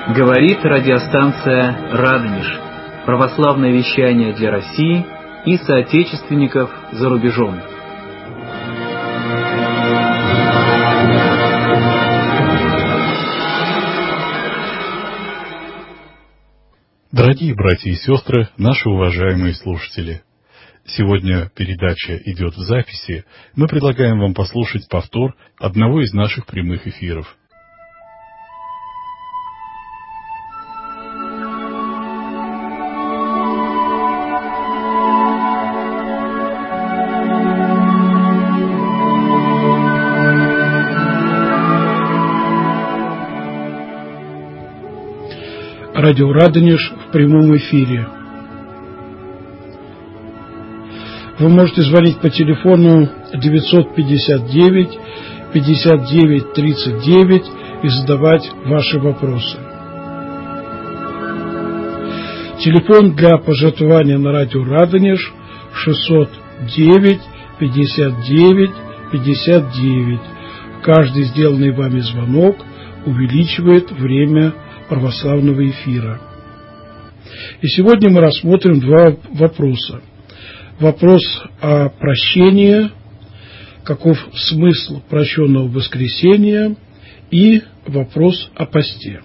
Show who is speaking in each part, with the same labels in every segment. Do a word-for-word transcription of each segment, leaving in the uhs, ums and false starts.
Speaker 1: Говорит радиостанция «Радонеж». Православное вещание для России и соотечественников за рубежом.
Speaker 2: Дорогие братья и сестры, наши уважаемые слушатели, сегодня передача идет в записи. Мы предлагаем вам послушать повтор одного из наших прямых эфиров.
Speaker 3: Радио «Радонеж» в прямом эфире. Вы можете звонить по телефону девятьсот пятьдесят девять пятьдесят девять тридцать девять и задавать ваши вопросы. Телефон для пожертвования на радио «Радонеж» шестьсот девять пятьдесят девять пятьдесят девять. Каждый сделанный вами звонок увеличивает время православного эфира. И сегодня мы рассмотрим два вопроса. Вопрос о прощении, каков смысл прощенного воскресения, и вопрос о посте.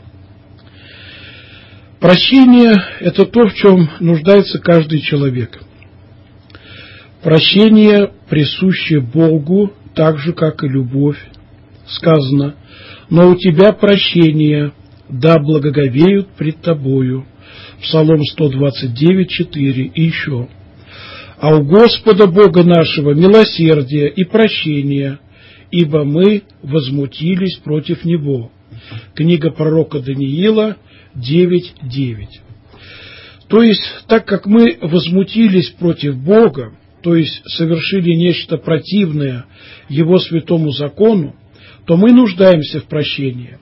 Speaker 3: Прощение – это то, в чем нуждается каждый человек. Прощение присуще Богу, так же, как и любовь. Сказано: «Но у тебя прощение, да благоговеют пред тобою». Псалом сто двадцать девять, четыре. И еще: «А у Господа Бога нашего милосердие и прощение, ибо мы возмутились против Него». Книга пророка Даниила девять, девять. То есть, так как мы возмутились против Бога, то есть совершили нечто противное Его святому закону, то мы нуждаемся в прощении.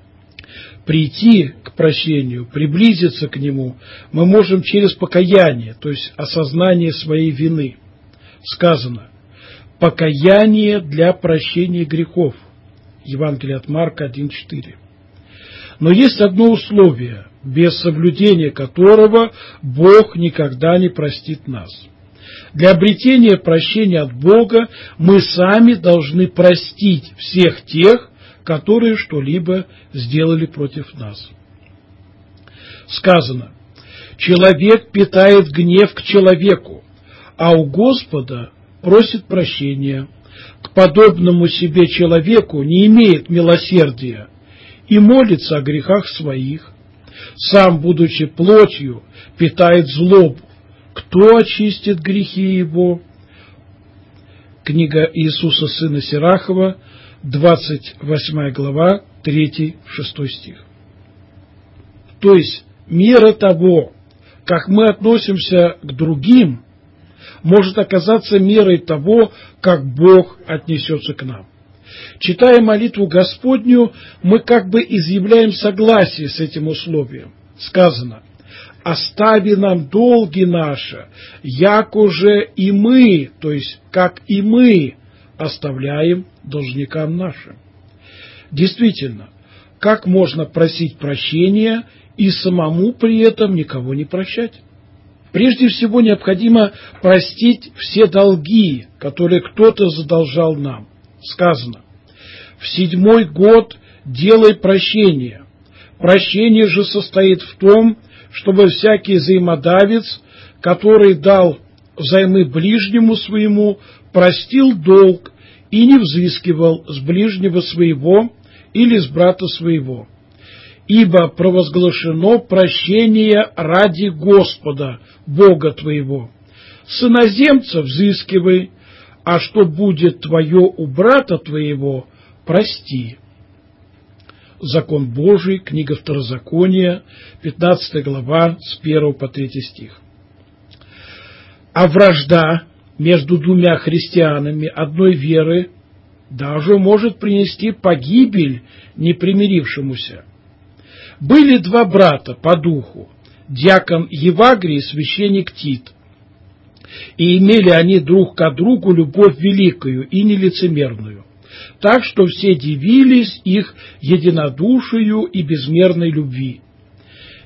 Speaker 3: Прийти к прощению, приблизиться к нему мы можем через покаяние, то есть осознание своей вины. Сказано: покаяние для прощения грехов. Евангелие от Марка один, четыре. Но есть одно условие, без соблюдения которого Бог никогда не простит нас. Для обретения прощения от Бога мы сами должны простить всех тех, которые что-либо сделали против нас. Сказано: человек питает гнев к человеку, а у Господа просит прощения. К подобному себе человеку не имеет милосердия и молится о грехах своих. Сам, будучи плотью, питает злобу. Кто очистит грехи его? Книга Иисуса сына Сирахова, двадцать восьмая глава, третий, шестой стих. То есть мера того, как мы относимся к другим, может оказаться мерой того, как Бог отнесется к нам. Читая молитву Господню, мы как бы изъявляем согласие с этим условием. Сказано: «Остави нам долги наши, як уже и мы», то есть как и мы оставляем должникам нашим. Действительно, как можно просить прощения и самому при этом никого не прощать? Прежде всего необходимо простить все долги, которые кто-то задолжал нам. Сказано: в седьмой год делай прощение. Прощение же состоит в том, чтобы всякий взаимодавец, который дал взаймы ближнему своему, простил долг и не взыскивал с ближнего своего или с брата своего. Ибо провозглашено прощение ради Господа, Бога твоего. С иноземца взыскивай, а что будет твое у брата твоего, прости. Закон Божий, книга Второзакония, пятнадцатая глава, с первого по третий стих. А вражда между двумя христианами одной веры даже может принести погибель непримирившемуся. Были два брата по духу, диакон Евагрий и священник Тит, и имели они друг к другу любовь великую и нелицемерную, так что все дивились их единодушию и безмерной любви.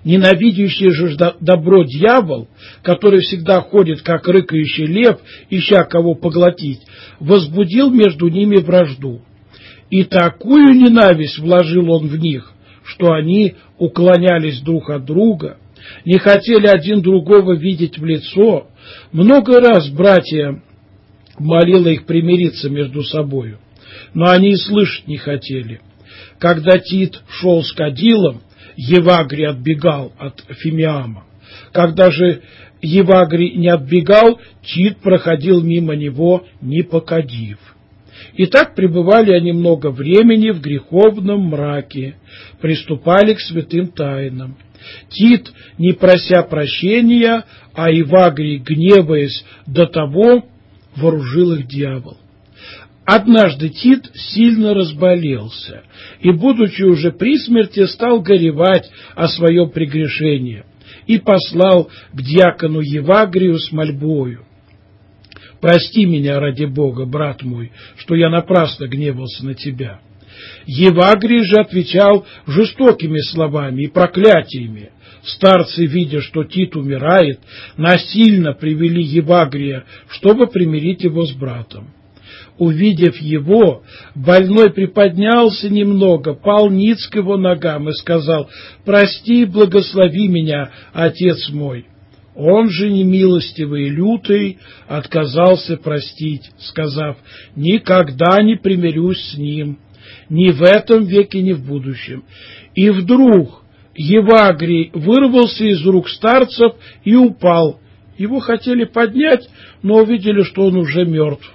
Speaker 3: Ненавидящий же добро дьявол, который всегда ходит, как рыкающий лев, ища кого поглотить, возбудил между ними вражду. И такую ненависть вложил он в них, что они уклонялись друг от друга, не хотели один другого видеть в лицо. Много раз братья молила их примириться между собою, но они и слышать не хотели. Когда Тит шел с кадилом, Евагрий отбегал от Фимиама. Когда же Евагрий не отбегал, Тит проходил мимо него, не покадив. И так пребывали они много времени в греховном мраке, приступали к святым тайнам. Тит, не прося прощения, а Евагрий, гневаясь до того, вооружил их дьявол. Однажды Тит сильно разболелся и, будучи уже при смерти, стал горевать о своем прегрешении и послал к диакону Евагрию с мольбою: «Прости меня, ради Бога, брат мой, что я напрасно гневался на тебя». Евагрий же отвечал жестокими словами и проклятиями. Старцы, видя, что Тит умирает, насильно привели Евагрия, чтобы примирить его с братом. Увидев его, больной приподнялся немного, пал ниц к его ногам и сказал: «Прости и благослови меня, отец мой». Он же, немилостивый и лютый, отказался простить, сказав: «Никогда не примирюсь с ним, ни в этом веке, ни в будущем». И вдруг Евагрий вырвался из рук старцев и упал. Его хотели поднять, но увидели, что он уже мертв,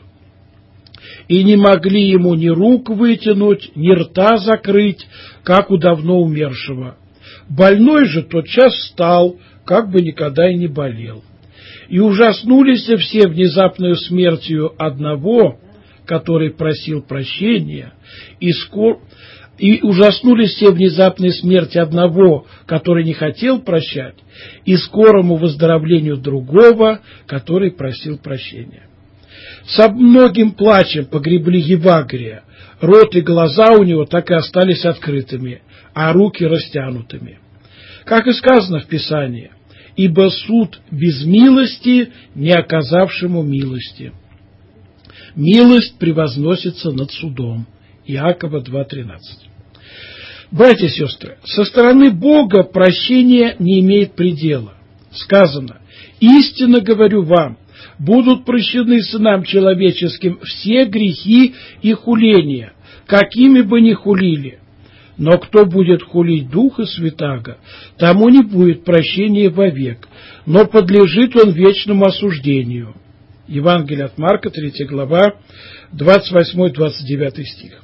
Speaker 3: и не могли ему ни рук вытянуть, ни рта закрыть, как у давно умершего. Больной же тотчас встал, как бы никогда и не болел. И ужаснулись все внезапной смертью одного, который просил прощения, и скоро... И ужаснулись все внезапной смерти одного, который не хотел прощать, и скорому выздоровлению другого, который просил прощения. Со многим плачем погребли Евагрия, рот и глаза у него так и остались открытыми, а руки растянутыми. Как и сказано в Писании: «Ибо суд без милости, не оказавшему милости». Милость превозносится над судом. Иакова два тринадцать. Братья и сестры, со стороны Бога прощение не имеет предела. Сказано: «Истинно говорю вам, будут прощены сынам человеческим все грехи и хуления, какими бы ни хулили. Но кто будет хулить Духа Святаго, тому не будет прощения вовек, но подлежит он вечному осуждению». Евангелие от Марка, третья глава, двадцать восьмой двадцать девятый стих.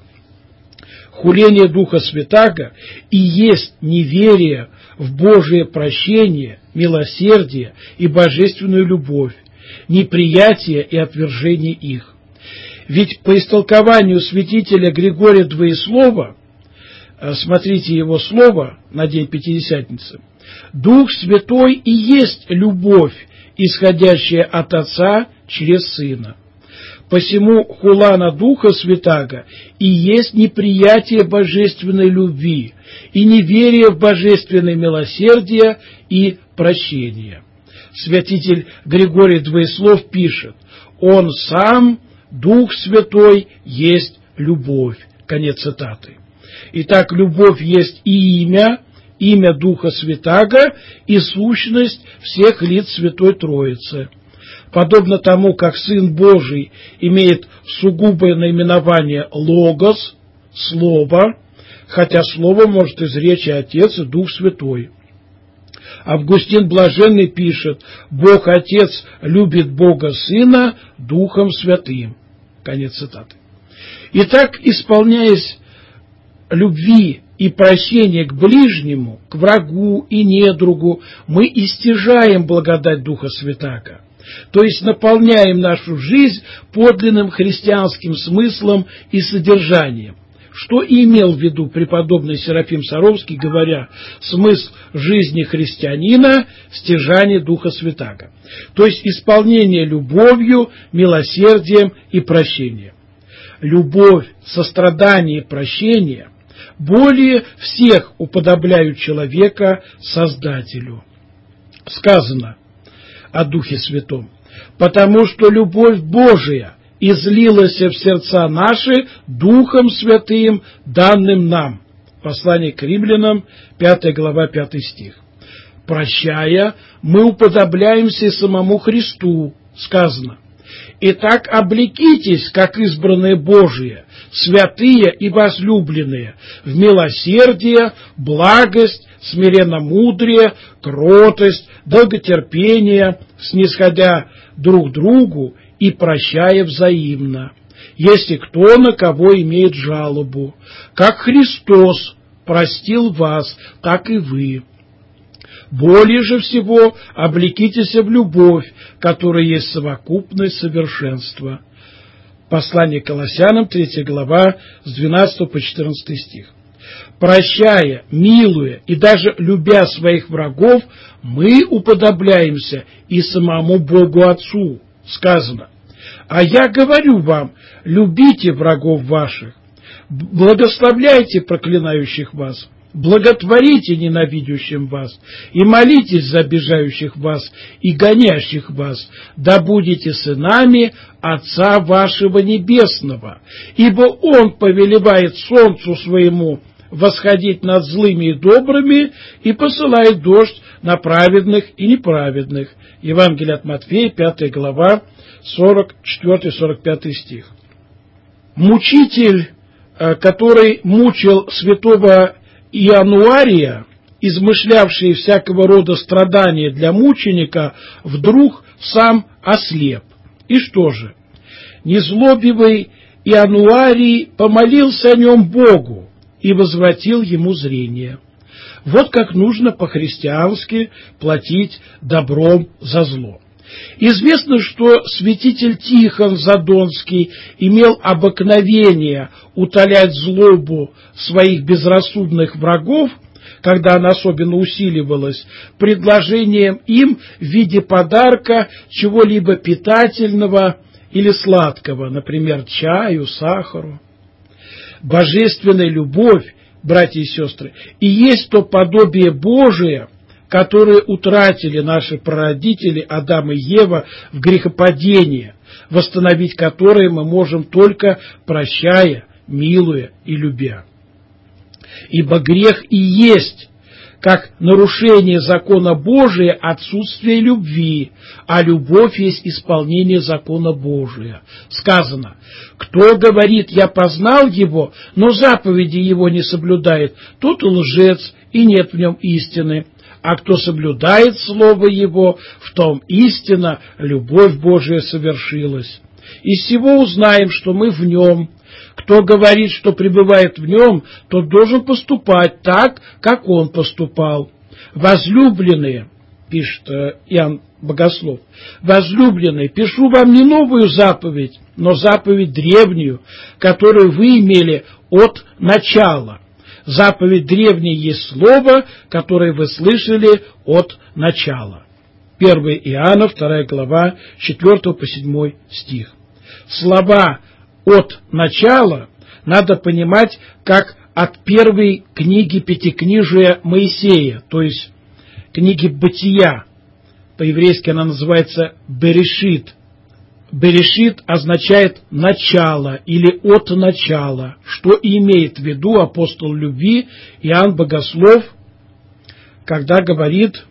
Speaker 3: Хуление Духа Святаго и есть неверие в Божие прощение, милосердие и божественную любовь, неприятие и отвержение их. Ведь по истолкованию святителя Григория Двоеслова, смотрите его слово на день Пятидесятницы, Дух Святой и есть любовь, исходящая от Отца через Сына. Посему хула на Духа Святаго и есть неприятие божественной любви и неверие в божественное милосердие и прощение. Святитель Григорий Двоеслов пишет: «Он сам, Дух Святой, есть любовь». Конец цитаты. Итак, любовь есть и имя, имя Духа Святаго и сущность всех лиц Святой Троицы. Подобно тому, как Сын Божий имеет сугубое наименование «Логос», «Слово», хотя Слово может изречь и Отец, и Дух Святой. Августин Блаженный пишет: «Бог Отец любит Бога Сына Духом Святым». Конец цитаты. Итак, исполняясь любви и прощения к ближнему, к врагу и недругу, мы истяжаем благодать Духа Святаго, то есть наполняем нашу жизнь подлинным христианским смыслом и содержанием. Что и имел в виду преподобный Серафим Саровский, говоря: смысл жизни христианина – стяжание Духа Святаго, то есть исполнение любовью, милосердием и прощением. Любовь, сострадание и прощение более всех уподобляют человека Создателю. Сказано о Духе Святом: потому что любовь Божия излилась в сердца наши Духом Святым, данным нам. Послание к Римлянам, пятая глава, пятый стих. Прощая, мы уподобляемся самому Христу. Сказано: итак, облекитесь, как избранные Божие, святые и возлюбленные, в милосердие, благость, смиренномудрие, кротость, долготерпение, снисходя друг другу и прощая взаимно, если кто на кого имеет жалобу, как Христос простил вас, так и вы. Более же всего облекитесь в любовь, которая есть совокупность совершенства. Послание к Колоссянам, третья глава, с двенадцатого по четырнадцатый стих. Прощая, милуя и даже любя своих врагов, мы уподобляемся и самому Богу Отцу. Сказано: а я говорю вам, любите врагов ваших, благословляйте проклинающих вас, благотворите ненавидящим вас, и молитесь за обижающих вас и гонящих вас, да будете сынами Отца вашего Небесного, ибо Он повелевает солнцу своему восходить над злыми и добрыми и посылает дождь на праведных и неправедных. Евангелие от Матфея, пятая глава, сорок четвёртый сорок пятый стих. Мучитель, который мучил святого Иануария, измышлявший всякого рода страдания для мученика, вдруг сам ослеп. И что же? Незлобивый Иануарий помолился о нем Богу и возвратил ему зрение. Вот как нужно по-христиански платить добром за зло. Известно, что святитель Тихон Задонский имел обыкновение утолять злобу своих безрассудных врагов, когда она особенно усиливалась, предложением им в виде подарка чего-либо питательного или сладкого, например, чаю, сахару. Божественная любовь, братья и сестры, и есть то подобие Божие, которые утратили наши прародители Адам и Ева в грехопадении, восстановить которые мы можем только прощая, милуя и любя. Ибо грех и есть, как нарушение закона Божия, отсутствие любви, а любовь есть исполнение закона Божия. Сказано: кто говорит, я познал его, но заповеди его не соблюдает, тот лжец, и нет в нем истины. А кто соблюдает слово его, в том истина, любовь Божия совершилась. Из всего узнаем, что мы в нем. Кто говорит, что пребывает в нем, тот должен поступать так, как он поступал. Возлюбленные, пишет Иоанн Богослов, возлюбленные, пишу вам не новую заповедь, но заповедь древнюю, которую вы имели от начала. Заповедь древняя есть слово, которое вы слышали от начала. первое Иоанна, вторая глава, четвёртый по седьмой стих. Слова «от начала» надо понимать как от первой книги Пятикнижия Моисея, то есть книги Бытия. По-еврейски она называется Берешит. Берешит означает «начало» или «от начала», что и имеет в виду апостол любви Иоанн Богослов, когда говорит,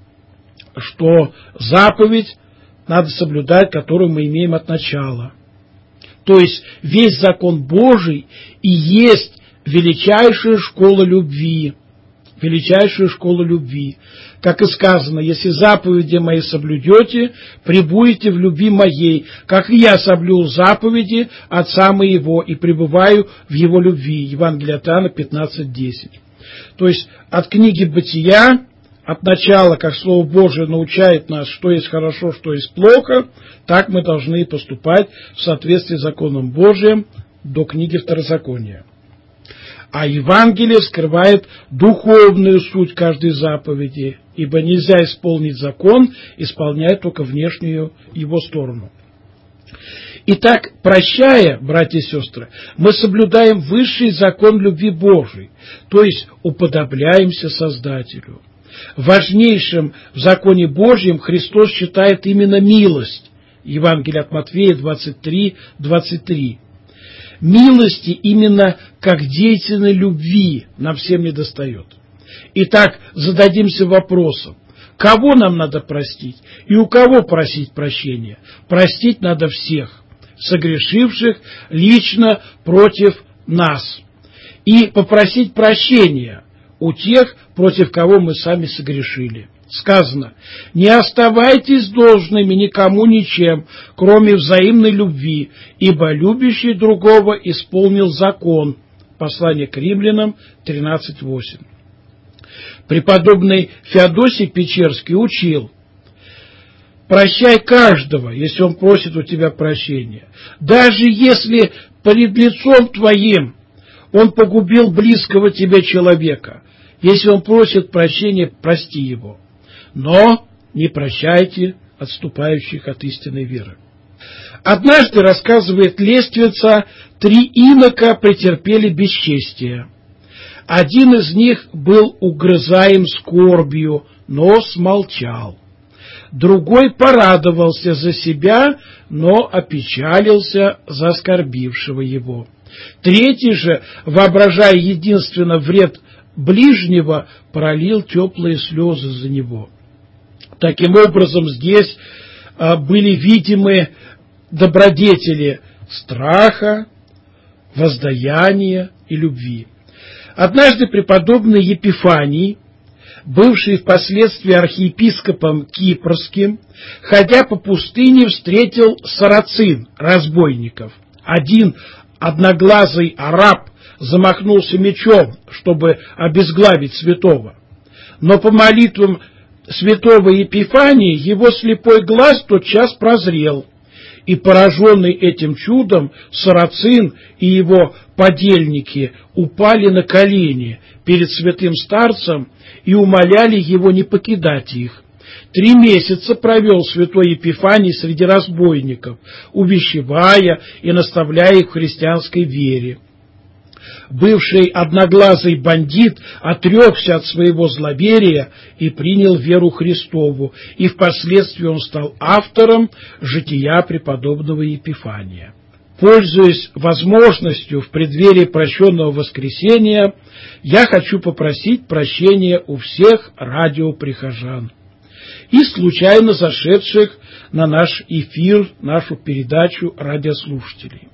Speaker 3: что заповедь надо соблюдать, которую мы имеем от начала. То есть весь закон Божий и есть величайшая школа любви. Величайшая школа любви. Как и сказано: если заповеди мои соблюдете, пребудете в любви моей, как и я соблюл заповеди Отца моего и пребываю в его любви. Евангелие от Иоанна пятнадцать десять. То есть от книги Бытия, от начала, как Слово Божие научает нас, что есть хорошо, что есть плохо, так мы должны поступать в соответствии с законом Божиим до книги Второзакония. А Евангелие скрывает духовную суть каждой заповеди, ибо нельзя исполнить закон, исполняя только внешнюю его сторону. Итак, прощая, братья и сестры, мы соблюдаем высший закон любви Божией, то есть уподобляемся Создателю. Важнейшим в законе Божьем Христос считает именно милость. Евангелие от Матфея двадцать три двадцать три. Милости именно как деятельной любви нам всем недостает. Итак, зададимся вопросом, кого нам надо простить и у кого просить прощения? Простить надо всех, согрешивших лично против нас, и попросить прощения у тех, против кого мы сами согрешили. Сказано: не оставайтесь должными никому ничем, кроме взаимной любви, ибо любящий другого исполнил закон. Послание к Римлянам тринадцать восемь. Преподобный Феодосий Печерский учил: прощай каждого, если он просит у тебя прощения, даже если перед лицом твоим он погубил близкого тебе человека. Если он просит прощения, прости его. Но не прощайте отступающих от истинной веры. Однажды, рассказывает лествица, три инока претерпели бесчестие. Один из них был угрызаем скорбью, но смолчал. Другой порадовался за себя, но опечалился за оскорбившего его. Третий же, воображая единственно вред ближнего, пролил теплые слезы за него. Таким образом, здесь были видимы добродетели страха, воздаяния и любви. Однажды преподобный Епифаний, бывший впоследствии архиепископом Кипрским, ходя по пустыне, встретил сарацин, разбойников. Один одноглазый араб замахнулся мечом, чтобы обезглавить святого. Но по молитвам святого Епифания его слепой глаз тотчас прозрел, и, пораженный этим чудом, сарацин и его подельники упали на колени перед святым старцем и умоляли его не покидать их. Три месяца провел святой Епифаний среди разбойников, увещевая и наставляя их в христианской вере. Бывший одноглазый бандит отрекся от своего зловерия и принял веру Христову, и впоследствии он стал автором жития преподобного Епифания. Пользуясь возможностью в преддверии прощенного воскресения, я хочу попросить прощения у всех радиоприхожан и случайно зашедших на наш эфир, нашу передачу радиослушателей.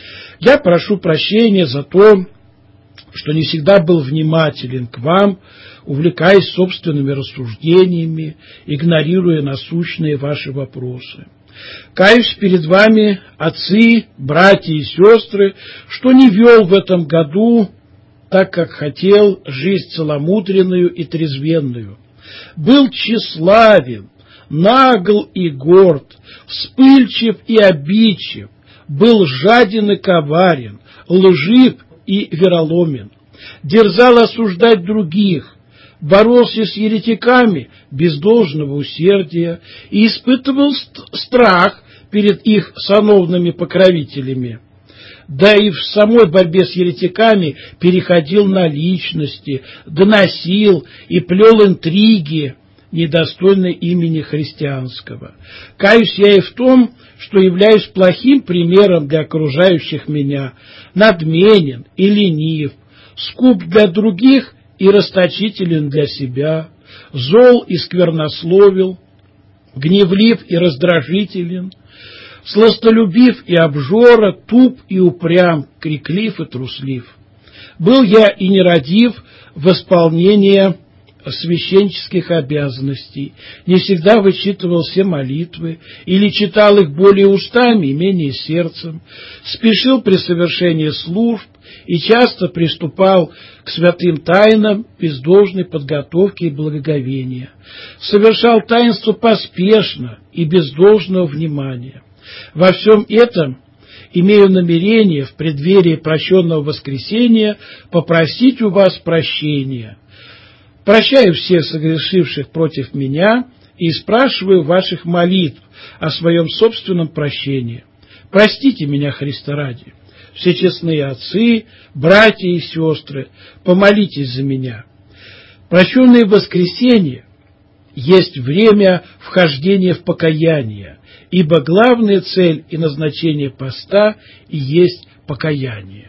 Speaker 3: Я прошу прощения за то, что не всегда был внимателен к вам, увлекаясь собственными рассуждениями, игнорируя насущные ваши вопросы. Каюсь перед вами, отцы, братья и сестры, что не вел в этом году, так как хотел, жизнь целомудренную и трезвенную. Был тщеславен, нагл и горд, вспыльчив и обидчив, был жаден и коварен, лжив и вероломен, дерзал осуждать других, боролся с еретиками без должного усердия и испытывал страх перед их сановными покровителями. Да и в самой борьбе с еретиками переходил на личности, доносил и плел интриги, недостойной имени христианского. Каюсь я и в том, что являюсь плохим примером для окружающих меня, надменен и ленив, скуп для других и расточителен для себя, зол и сквернословил, гневлив и раздражителен, сластолюбив и обжора, туп и упрям, криклив и труслив. Был я и нерадив в исполнении священнических обязанностей, не всегда вычитывал все молитвы или читал их более устами и менее сердцем, спешил при совершении служб и часто приступал к святым тайнам без должной подготовки и благоговения, совершал таинство поспешно и без должного внимания. Во всем этом имею намерение в преддверии прощенного воскресения попросить у вас прощения. Прощаю всех согрешивших против меня и спрашиваю ваших молитв о своем собственном прощении. Простите меня, Христа ради. Все честные отцы, братья и сестры, помолитесь за меня. Прощенное воскресенье есть время вхождения в покаяние, ибо главная цель и назначение поста и есть покаяние.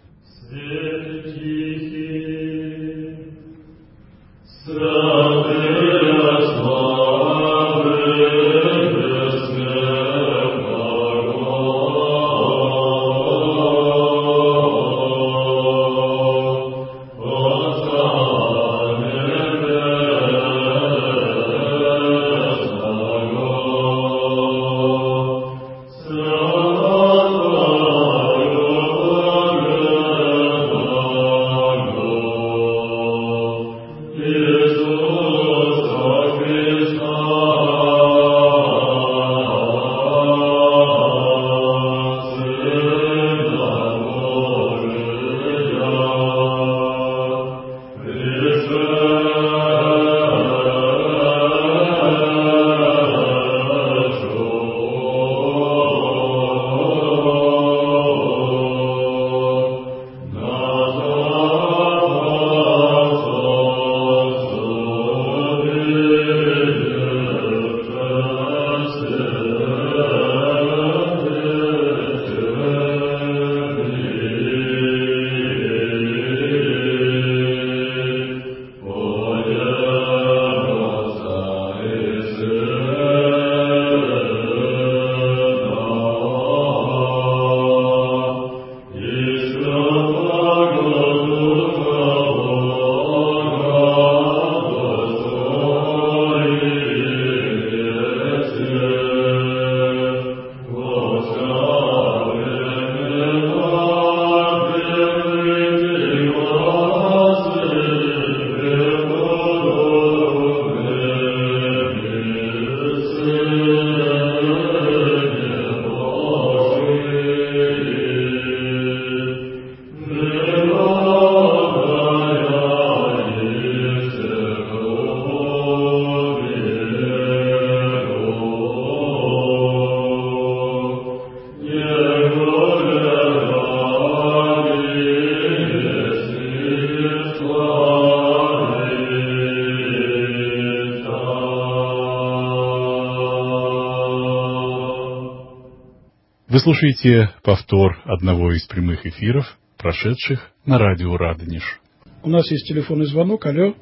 Speaker 2: Вы слушаете повтор одного из прямых эфиров, прошедших на радио «Радонеж».
Speaker 3: У нас есть телефонный звонок. Алло.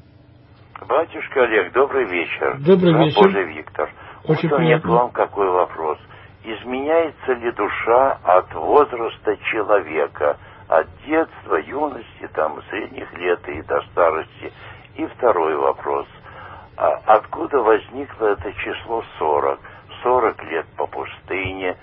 Speaker 4: Батюшка Олег, добрый вечер.
Speaker 3: Добрый вечер.
Speaker 4: Божий Виктор.
Speaker 3: Очень
Speaker 4: вот у меня к
Speaker 3: приятно.
Speaker 4: вам какой вопрос. Изменяется ли душа от возраста человека, от детства, юности, там, средних лет и до старости? И второй вопрос. А откуда возникло это число сорок? сорок лет по пустыне,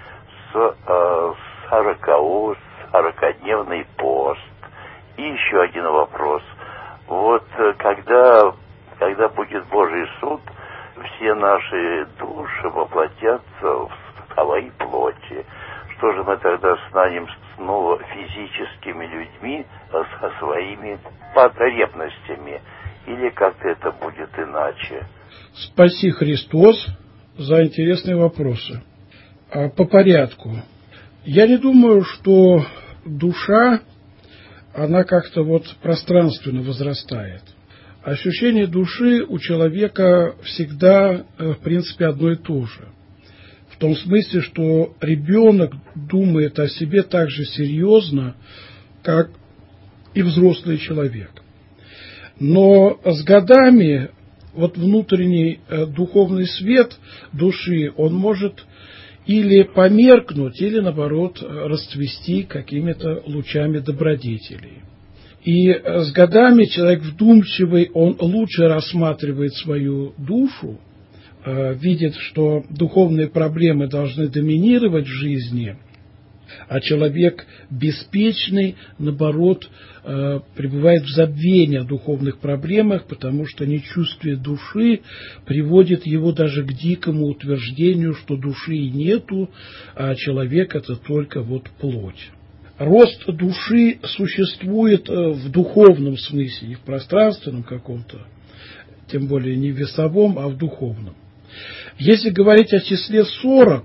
Speaker 4: сорокаус, сорокадневный пост. И еще один вопрос. Вот когда, когда будет Божий суд, все наши души воплотятся в своей плоти. Что же мы тогда станем снова физическими людьми со своими потребностями? Или как-то это будет иначе?
Speaker 3: Спаси Христос за интересные вопросы. По порядку. Я не думаю, что душа, она как-то вот пространственно возрастает. Ощущение души у человека всегда, в принципе, одно и то же. В том смысле, что ребенок думает о себе так же серьезно, как и взрослый человек. Но с годами вот внутренний духовный свет души, он может или померкнуть, или, наоборот, расцвести какими-то лучами добродетелей. И с годами человек вдумчивый, он лучше рассматривает свою душу, видит, что духовные проблемы должны доминировать в жизни, а человек беспечный, наоборот, пребывает в забвении о духовных проблемах, потому что нечувствие души приводит его даже к дикому утверждению, что души и нету, а человек — это только вот плоть. Рост души существует в духовном смысле, не в пространственном каком-то, тем более не в весовом, а в духовном. Если говорить о числе сорок,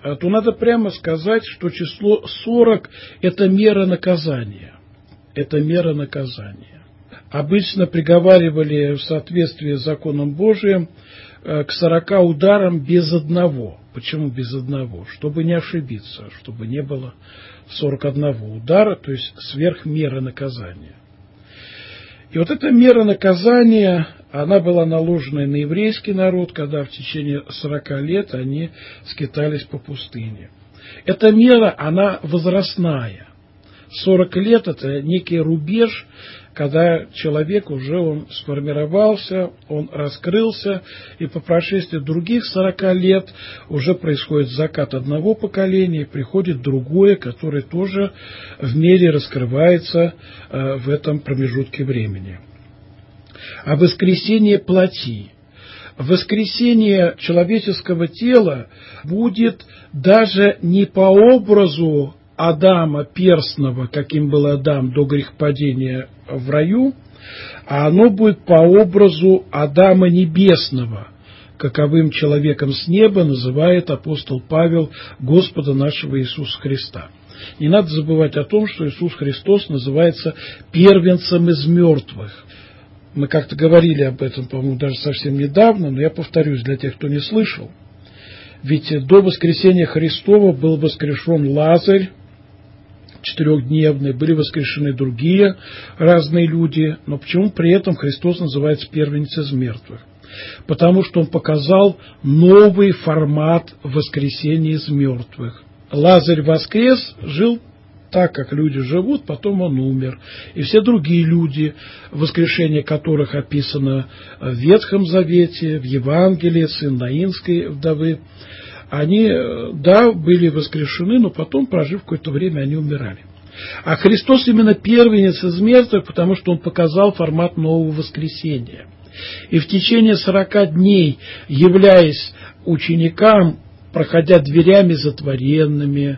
Speaker 3: то надо прямо сказать, что число сорок – это мера наказания. Это мера наказания. Обычно приговаривали в соответствии с законом Божиим к сорока ударам без одного. Почему без одного? Чтобы не ошибиться, чтобы не было сорок одного удара, то есть сверх меры наказания. И вот эта мера наказания, она была наложена на еврейский народ, когда в течение сорока лет они скитались по пустыне. Эта мера, она возрастная. сорок лет – это некий рубеж, когда человек уже он сформировался, он раскрылся, и по прошествии других сорока лет уже происходит закат одного поколения, приходит другое, которое тоже в мере раскрывается э, в этом промежутке времени. А воскресение плоти. Воскресение человеческого тела будет даже не по образу Адама перстного, каким был Адам до грехопадения в раю, а оно будет по образу Адама небесного, каковым человеком с неба называет апостол Павел Господа нашего Иисуса Христа. Не надо забывать о том, что Иисус Христос называется первенцем из мертвых. Мы как-то говорили об этом, по-моему, даже совсем недавно, но я повторюсь для тех, кто не слышал. Ведь до воскресения Христова был воскрешен Лазарь, четырехдневные, были воскрешены другие разные люди, но почему при этом Христос называется первенец из мертвых? Потому что Он показал новый формат воскресения из мертвых. Лазарь воскрес, жил так, как люди живут, потом он умер. И все другие люди, воскрешение которых описано в Ветхом Завете, в Евангелии, сын Наинской вдовы, они, да, были воскрешены, но потом, прожив какое-то время, они умирали. А Христос именно первенец из мертвых, потому что Он показал формат нового воскресения. И в течение сорока дней, являясь ученикам, проходя дверями затворенными,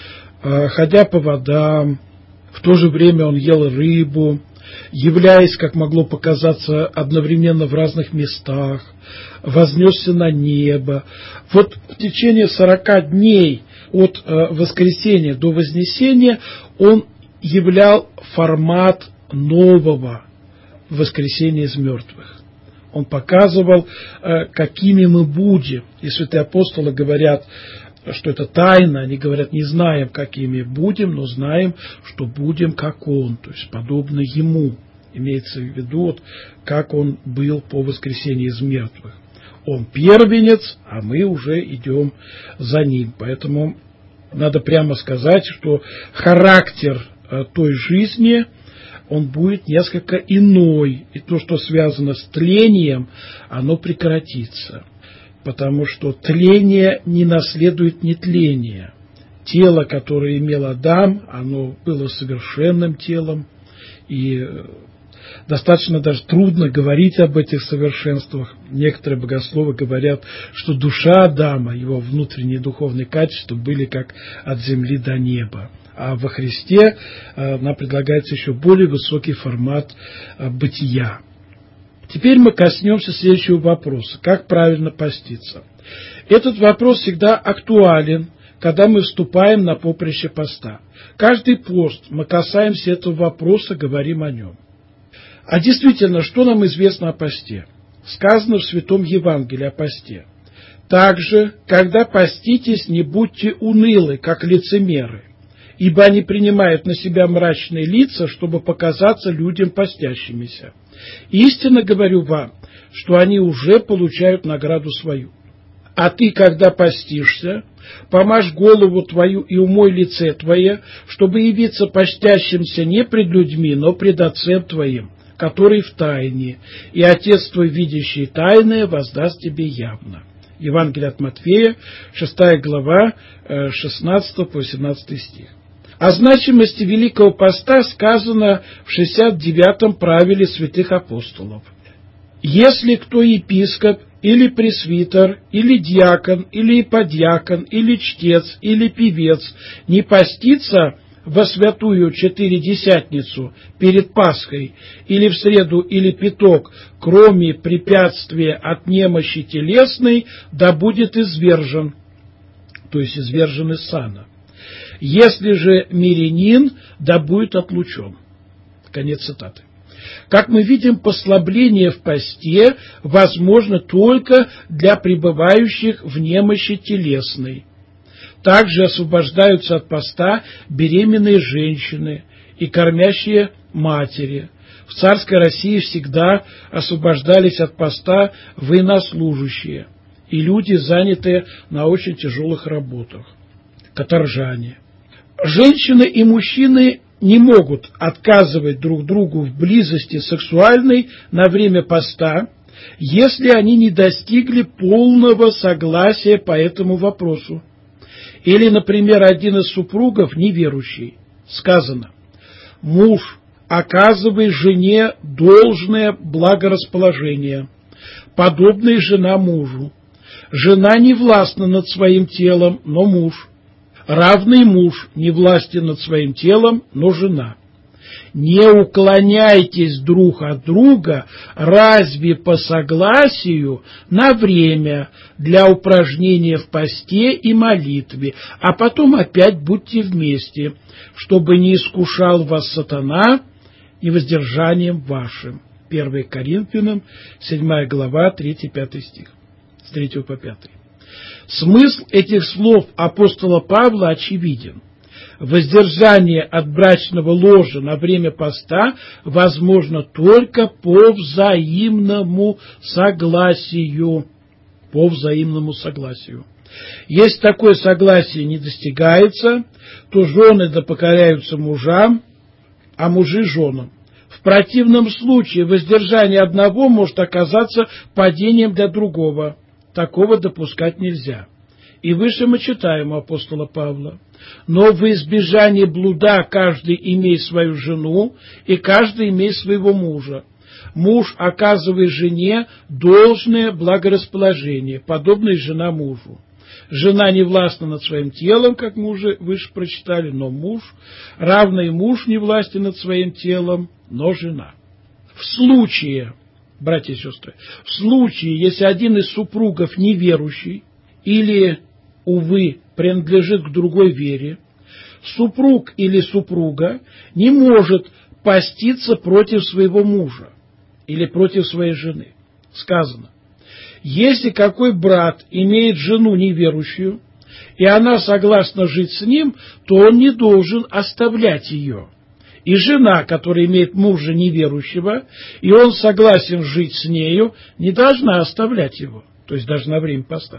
Speaker 3: ходя по водам, в то же время Он ел рыбу, являясь, как могло показаться, одновременно в разных местах, вознесся на небо. Вот в течение сорока дней от воскресения до вознесения Он являл формат нового воскресения из мертвых. Он показывал, какими мы будем. И святые апостолы говорят, что это тайна, они говорят, не знаем, какими будем, но знаем, что будем, как Он, то есть подобно Ему. Имеется в виду, вот, как Он был по воскресению из мертвых. Он первенец, а мы уже идем за Ним. Поэтому надо прямо сказать, что характер той жизни, он будет несколько иной. И то, что связано с тлением, оно прекратится. Потому что тление не наследует нетление. Тело, которое имел Адам, оно было совершенным телом. И достаточно даже трудно говорить об этих совершенствах. Некоторые богословы говорят, что душа Адама, его внутренние духовные качества были как от земли до неба. А во Христе нам предлагается еще более высокий формат бытия. Теперь мы коснемся следующего вопроса. Как правильно поститься? Этот вопрос всегда актуален, когда мы вступаем на поприще поста. Каждый пост мы касаемся этого вопроса, говорим о нем. А действительно, что нам известно о посте? Сказано в Святом Евангелии о посте. Также, когда поститесь, не будьте унылы, как лицемеры, ибо они принимают на себя мрачные лица, чтобы показаться людям постящимися. Истинно говорю вам, что они уже получают награду свою. А ты, когда постишься, помажь голову твою и умой лице твое, чтобы явиться постящимся не пред людьми, но пред Отцем твоим, который в тайне, и Отец твой, видящий тайное, воздаст тебе явно. Евангелие от Матфея, шестая глава, шестнадцатый по восемнадцатый стих. О значимости Великого Поста сказано в шестьдесят девятом правиле святых апостолов. Если кто епископ, или пресвитер, или диакон, или иподиакон, или чтец, или певец не постится во святую четыредесятницу перед Пасхой, или в среду, или пяток, кроме препятствия от немощи телесной, да будет извержен. то есть извержен из сана. Если же мирянин, да будет отлучен. Конец цитаты. Как мы видим, послабление в посте возможно только для пребывающих в немощи телесной. Также освобождаются от поста беременные женщины и кормящие матери. В царской России всегда освобождались от поста военнослужащие и люди, занятые на очень тяжелых работах, каторжане. Женщины и мужчины не могут отказывать друг другу в близости сексуальной на время поста, если они не достигли полного согласия по этому вопросу. Или, например, один из супругов неверующий. Сказано: «Муж, оказывай жене должное благорасположение, подобное жена мужу. Жена не властна над своим телом, но муж. Равный муж не властен над своим телом, но жена. Не уклоняйтесь друг от друга, разве по согласию, на время для упражнения в посте и молитве, а потом опять будьте вместе, чтобы не искушал вас сатана невоздержанием вашим». первое Коринфянам, седьмая глава, третий-пятый стих, с третьего по пятый. Смысл этих слов апостола Павла очевиден. Воздержание от брачного ложа на время поста возможно только по взаимному согласию. По взаимному согласию. Если такое согласие не достигается, то жены да покоряются мужам, а мужи женам. В противном случае воздержание одного может оказаться падением для другого. Такого допускать нельзя. И выше мы читаем у апостола Павла: «Но в избежание блуда каждый имеет свою жену, и каждый имеет своего мужа. Муж оказывает жене должное благорасположение, подобное жена мужу. Жена не властна над своим телом, как мы уже выше прочитали, но муж, равно и муж не властен над своим телом, но жена». В случае, братья и сестры, в случае, если один из супругов неверующий или, увы, принадлежит к другой вере, супруг или супруга не может поститься против своего мужа или против своей жены. Сказано: если какой брат имеет жену неверующую, и она согласна жить с ним, то он не должен оставлять ее. И жена, которая имеет мужа неверующего, и он согласен жить с нею, не должна оставлять его, то есть даже на время поста.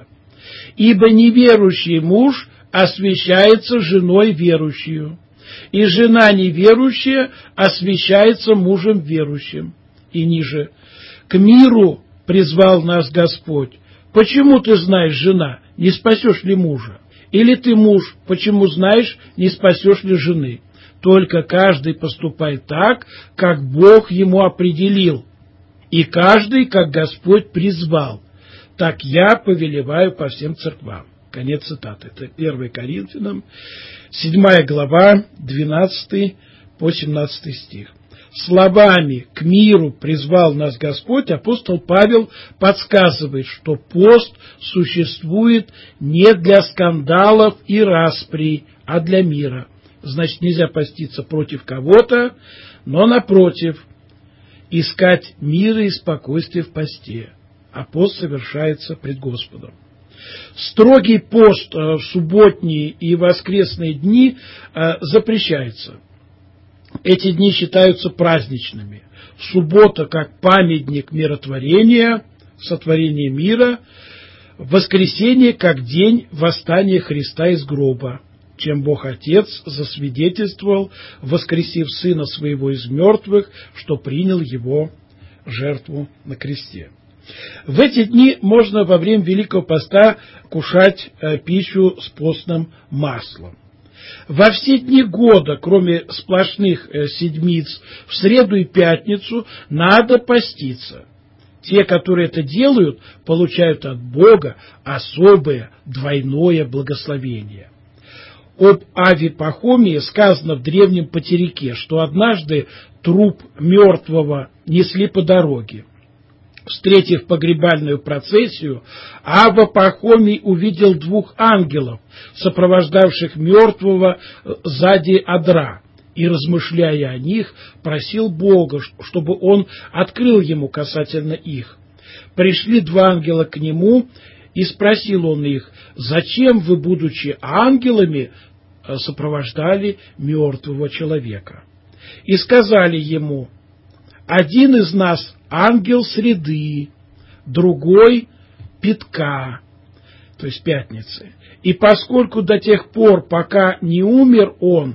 Speaker 3: Ибо неверующий муж освящается женой верующую, и жена неверующая освящается мужем верующим. И ниже: к миру призвал нас Господь. Почему ты знаешь, жена, не спасешь ли мужа? Или ты муж, почему знаешь, не спасешь ли жены? Только каждый поступает так, как Бог ему определил, и каждый, как Господь призвал. Так я повелеваю по всем церквам. Конец цитаты. Это первое Коринфянам, седьмая глава, двенадцатый по семнадцатый стих. Словами «к миру призвал нас Господь» апостол Павел подсказывает, что пост существует не для скандалов и распри, а для мира. Значит, нельзя поститься против кого-то, но, напротив, искать мира и спокойствия в посте. А пост совершается пред Господом. Строгий пост в субботние и воскресные дни запрещается. Эти дни считаются праздничными. Суббота как памятник миротворения, сотворения мира, воскресенье как день восстания Христа из гроба, чем Бог Отец засвидетельствовал, воскресив Сына Своего из мертвых, что принял Его жертву на кресте. В эти дни можно во время Великого Поста кушать пищу с постным маслом. Во все дни года, кроме сплошных седмиц, в среду и пятницу надо поститься. Те, которые это делают, получают от Бога особое двойное благословение. Об Аве Пахомии сказано в древнем потеряке, что однажды труп мертвого несли по дороге. Встретив погребальную процессию, Авва Пахомий увидел двух ангелов, сопровождавших мертвого сзади одра, и, размышляя о них, просил Бога, чтобы он открыл ему касательно их. Пришли два ангела к нему, и спросил он их: «Зачем вы, будучи ангелами, сопровождали мертвого человека?» И сказали ему: «Один из нас ангел среды, другой Пятка», то есть пятницы. «И поскольку до тех пор, пока не умер он,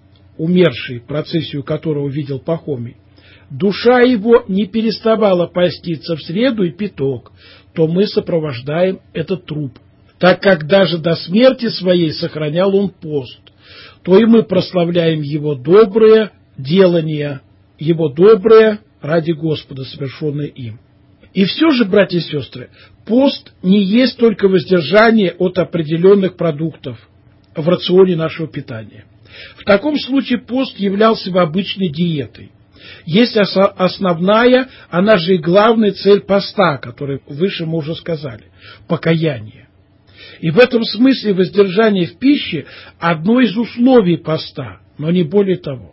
Speaker 3: умерший, процессию которого видел Пахомий, душа его не переставала поститься в среду и пяток, то мы сопровождаем этот труп, так как даже до смерти своей сохранял он пост, то и мы прославляем его доброе делание, его доброе ради Господа, совершенное им». И все же, братья и сестры, пост не есть только воздержание от определенных продуктов в рационе нашего питания. В таком случае пост являлся бы обычной диетой. Есть основная, она же и главная цель поста, которую выше мы уже сказали – покаяние. И в этом смысле воздержание в пище – одно из условий поста, но не более того.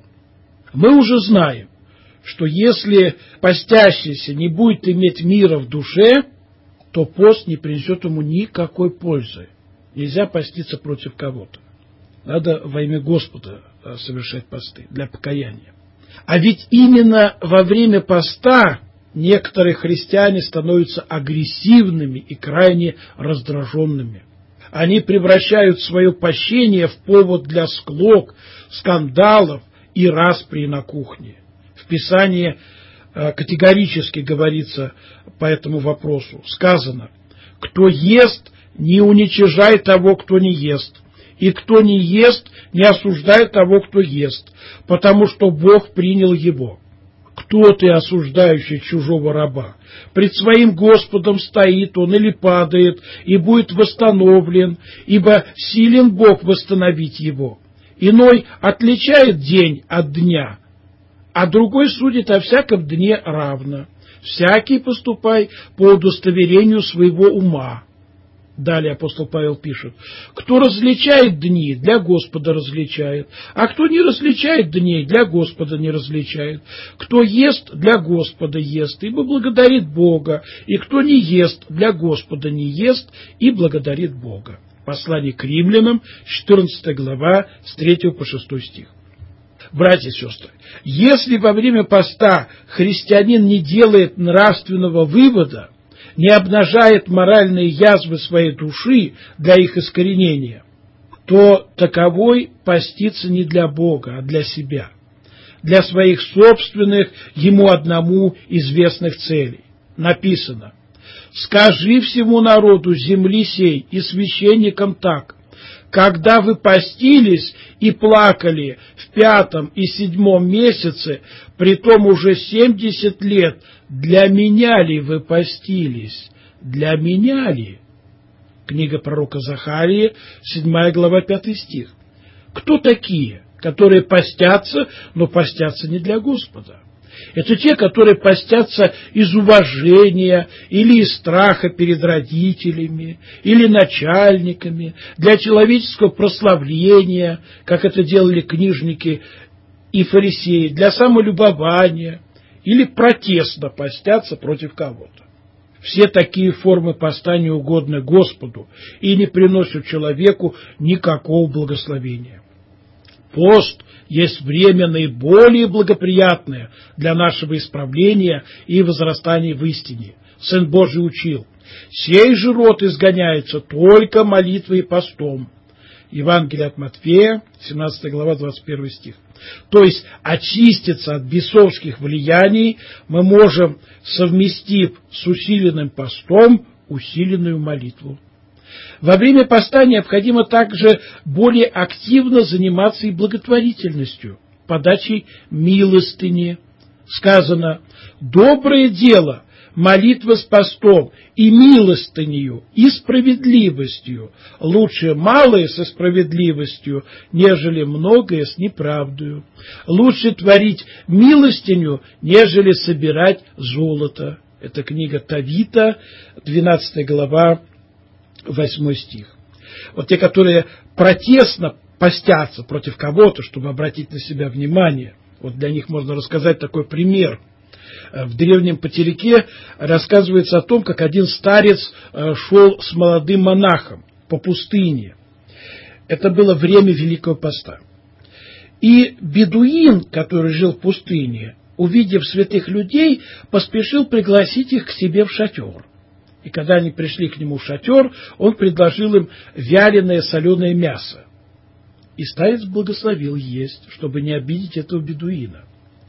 Speaker 3: Мы уже знаем, что если постящийся не будет иметь мира в душе, то пост не принесет ему никакой пользы. Нельзя поститься против кого-то. Надо во имя Господа совершать посты для покаяния. А ведь именно во время поста некоторые христиане становятся агрессивными и крайне раздраженными. Они превращают свое пощение в повод для склок, скандалов и распри на кухне. В Писании категорически говорится по этому вопросу. Сказано: «Кто ест, не уничижай того, кто не ест, и кто не ест, не осуждай того, кто ест, потому что Бог принял его». Кто ты, осуждающий чужого раба? Пред своим Господом стоит он или падает, и будет восстановлен, ибо силен Бог восстановить его. Иной отличает день от дня, а другой судит о всяком дне равно. Всякий поступай по удостоверению своего ума. Далее апостол Павел пишет: «Кто различает дни, для Господа различает, а кто не различает дней, для Господа не различает. Кто ест, для Господа ест, ибо благодарит Бога, и кто не ест, для Господа не ест, и благодарит Бога». Послание к римлянам, четырнадцатая глава, с третьего по шестой стих. Братья и сестры, если во время поста христианин не делает нравственного вывода, не обнажает моральные язвы своей души для их искоренения, то таковой постится не для Бога, а для себя, для своих собственных, ему одному известных целей. Написано: «Скажи всему народу земли сей и священникам так: когда вы постились и плакали в пятом и седьмом месяце, притом уже семьдесят лет, для меня ли вы постились? Для меня ли?» Книга пророка Захарии, седьмая глава, пятый стих. Кто такие, которые постятся, но постятся не для Господа? Это те, которые постятся из уважения или из страха перед родителями или начальниками, для человеческого прославления, как это делали книжники и фарисеи, для самолюбования или протестно постятся против кого-то. Все такие формы поста не угодны Господу и не приносят человеку никакого благословения. Пост есть время наиболее благоприятное для нашего исправления и возрастания в истине. Сын Божий учил: «Сей же род изгоняется только молитвой и постом». Евангелие от Матфея, семнадцатая глава, двадцать первый стих. То есть очиститься от бесовских влияний мы можем, совместив с усиленным постом усиленную молитву. Во время поста необходимо также более активно заниматься и благотворительностью, подачей милостыни. Сказано: «Доброе дело, молитва с постом и милостынью, и справедливостью, лучше малое со справедливостью, нежели многое с неправдою. Лучше творить милостыню, нежели собирать золото». Это книга Тавита, двенадцатая глава, восьмой стих. Вот те, которые протестно постятся против кого-то, чтобы обратить на себя внимание, вот для них можно рассказать такой пример. В древнем Потерике рассказывается о том, как один старец шел с молодым монахом по пустыне. Это было время Великого Поста. И бедуин, который жил в пустыне, увидев святых людей, поспешил пригласить их к себе в шатер. И когда они пришли к нему в шатер, он предложил им вяленое соленое мясо. И старец благословил есть, чтобы не обидеть этого бедуина.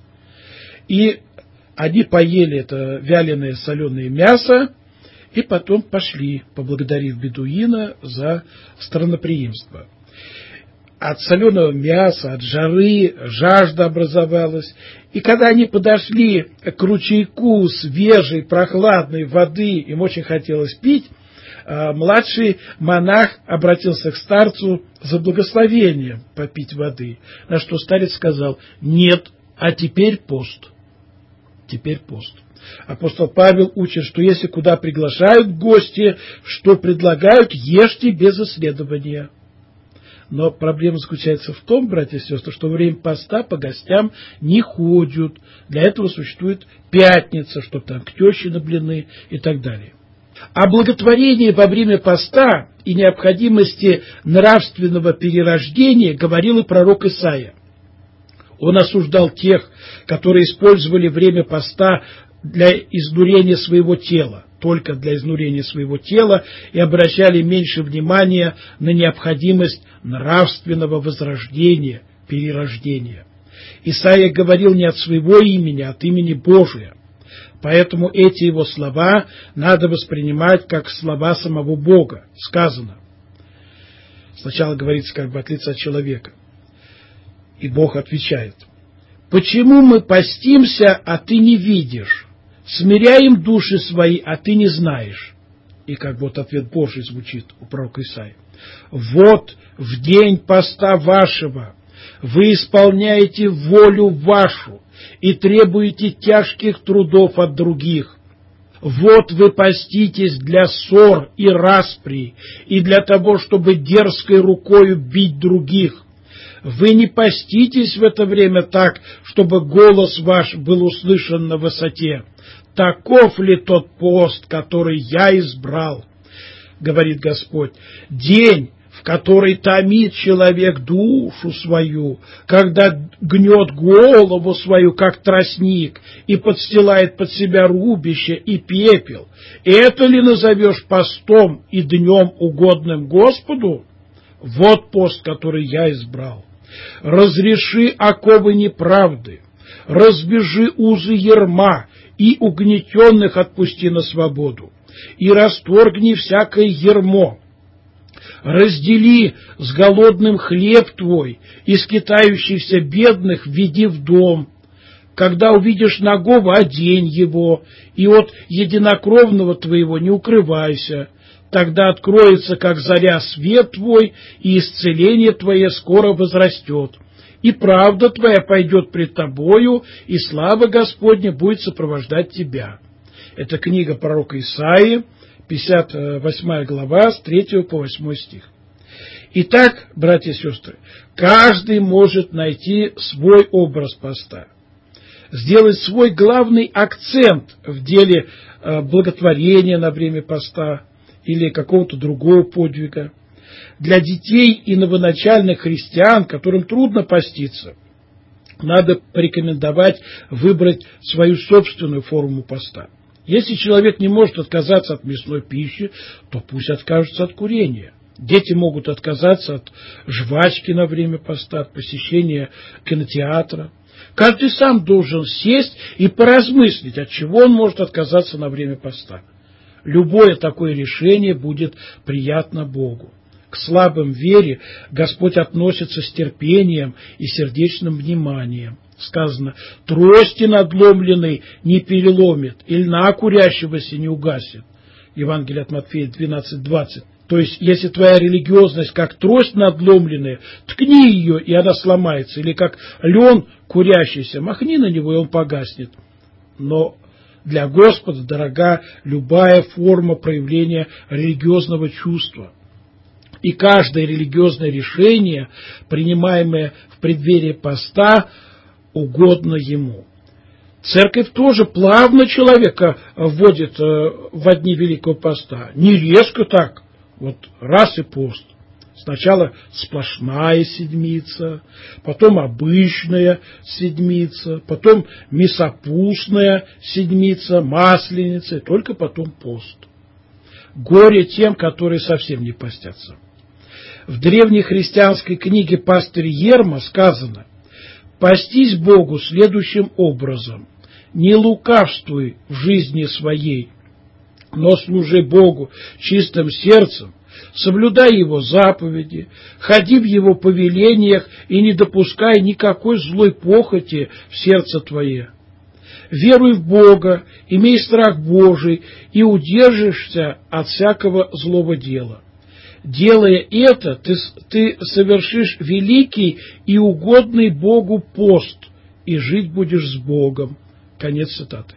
Speaker 3: И они поели это вяленое соленое мясо, и потом пошли, поблагодарив бедуина за странноприимство. От соленого мяса, от жары жажда образовалась. И когда они подошли к ручейку свежей, прохладной воды, им очень хотелось пить, младший монах обратился к старцу за благословением попить воды, на что старец сказал: «Нет, а теперь пост». Теперь пост. Апостол Павел учит, что если куда приглашают гости, что предлагают, ешьте без исследования. Но проблема заключается в том, братья и сестры, что во время поста по гостям не ходят. Для этого существует пятница, чтобы там к теще на блины и так далее. О благотворении во время поста и необходимости нравственного перерождения говорил и пророк Исаия. Он осуждал тех, которые использовали время поста для изнурения своего тела, только для изнурения своего тела, и обращали меньше внимания на необходимость нравственного возрождения, перерождения. Исаия говорил не от своего имени, а от имени Божия. Поэтому эти его слова надо воспринимать как слова самого Бога. Сказано. Сначала говорится как бы от лица человека. И Бог отвечает: «Почему мы постимся, а ты не видишь? Смиряем души свои, а ты не знаешь». И как вот ответ Божий звучит у пророка Исаии: «Вот в день поста вашего вы исполняете волю вашу и требуете тяжких трудов от других. Вот вы поститесь для ссор и распри, и для того, чтобы дерзкой рукою бить других. Вы не поститесь в это время так, чтобы голос ваш был услышан на высоте. Таков ли тот пост, который я избрал, говорит Господь, день, в который томит человек душу свою, когда гнет голову свою, как тростник, и подстилает под себя рубище и пепел. Это ли назовешь постом и днем угодным Господу? Вот пост, который я избрал. Разреши оковы неправды, разбежи узы ярма, и угнетенных отпусти на свободу, и расторгни всякое ярмо. Раздели с голодным хлеб твой, и скитающихся бедных введи в дом. Когда увидишь нагого, одень его, и от единокровного твоего не укрывайся. Тогда откроется, как заря, свет твой, и исцеление твое скоро возрастет. И правда твоя пойдет пред тобою, и слава Господня будет сопровождать тебя». Это книга пророка Исаии, пятьдесят восьмая глава, с третьего по восьмой стих. Итак, братья и сестры, каждый может найти свой образ поста, сделать свой главный акцент в деле благотворения на время поста или какого-то другого подвига. Для детей и новоначальных христиан, которым трудно поститься, надо порекомендовать выбрать свою собственную форму поста. Если человек не может отказаться от мясной пищи, то пусть откажется от курения. Дети могут отказаться от жвачки на время поста, от посещения кинотеатра. Каждый сам должен сесть и поразмыслить, от чего он может отказаться на время поста. Любое такое решение будет приятно Богу. К слабым в вере Господь относится с терпением и сердечным вниманием. Сказано: трости надломленной не переломит, и льна курящегося не угасит. Евангелие от Матфея двенадцать двадцать. То есть, если твоя религиозность как трость надломленная, ткни ее, и она сломается. Или как лен курящийся, махни на него, и он погаснет. Но Для Господа дорога любая форма проявления религиозного чувства. И каждое религиозное решение, принимаемое в преддверии поста, угодно Ему. Церковь тоже плавно человека вводит в дни Великого Поста. Не резко так, вот раз и пост. Сначала сплошная седмица, потом обычная седмица, потом мясопустная седмица, масленица, и только потом пост. Горе тем, которые совсем не постятся. В древней христианской книге пастыря Ерма сказано: «Постись Богу следующим образом. Не лукавствуй в жизни своей, но служи Богу чистым сердцем, соблюдай Его заповеди, ходи в Его повелениях и не допускай никакой злой похоти в сердце твое. Веруй в Бога, имей страх Божий и удержишься от всякого злого дела. Делая это, ты, ты совершишь великий и угодный Богу пост, и жить будешь с Богом». Конец цитаты.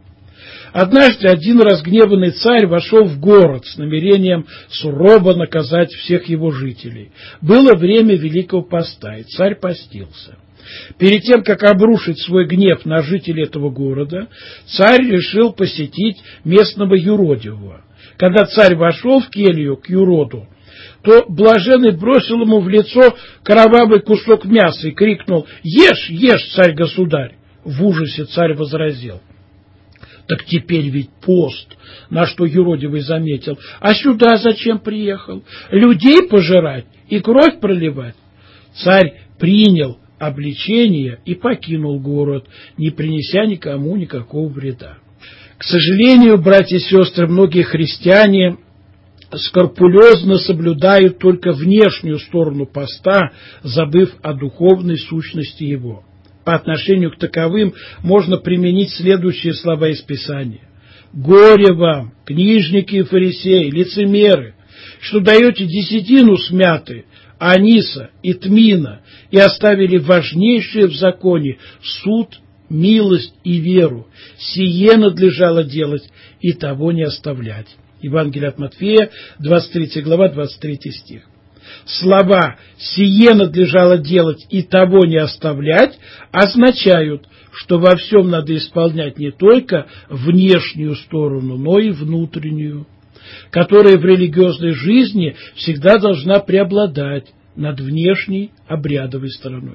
Speaker 3: Однажды один разгневанный царь вошел в город с намерением сурово наказать всех его жителей. Было время Великого Поста, и царь постился. Перед тем, как обрушить свой гнев на жителей этого города, царь решил посетить местного юродивого. Когда царь вошел в келью к юроду, то блаженный бросил ему в лицо кровавый кусок мяса и крикнул: «Ешь, ешь, царь-государь!» В ужасе царь возразил: «Так теперь ведь пост», на что юродивый заметил: «А сюда зачем приехал? Людей пожирать и кровь проливать?» Царь принял обличение и покинул город, не принеся никому никакого вреда. К сожалению, братья и сестры, многие христиане скрупулезно соблюдают только внешнюю сторону поста, забыв о духовной сущности его. По отношению к таковым можно применить следующие слова из Писания: «Горе вам, книжники и фарисеи, лицемеры, что даете десятину с мяты, аниса и тмина, и оставили важнейшее в законе суд, милость и веру. Сие надлежало делать, и того не оставлять». Евангелие от Матфея, двадцать третья глава, двадцать третий стих. Слова «сие надлежало делать и того не оставлять» означают, что во всем надо исполнять не только внешнюю сторону, но и внутреннюю, которая в религиозной жизни всегда должна преобладать над внешней обрядовой стороной.